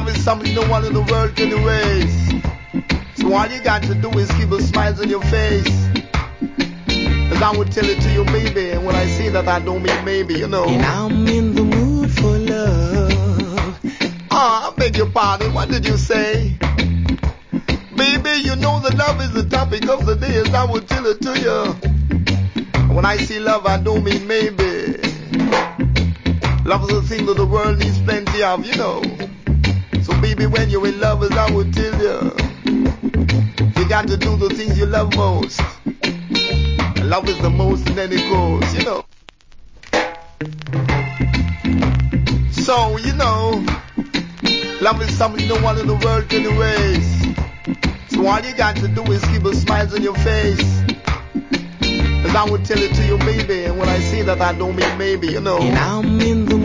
Love is something no one in the world can erase. So all you got to do is keep a smile on your face. Cause I would tell it to you maybe, and when I say that I don't mean maybe, you know. And I'm in the mood for love. I beg your pardon, what did you say? Baby, you know that love is the topic of the day, as I would tell it to you. When I say love, I don't mean maybe. Love is a thing that the world needs plenty of, you know. So baby, when you're in love, as I would tell you, you got to do the things you love most. And love is the most in any cause, you know. So, you know, love is something no one in the world can erase. So all you got to do is keep a smile on your face. Cause I would tell it to you maybe, and when I say that I don't mean maybe, you know. And I'm in the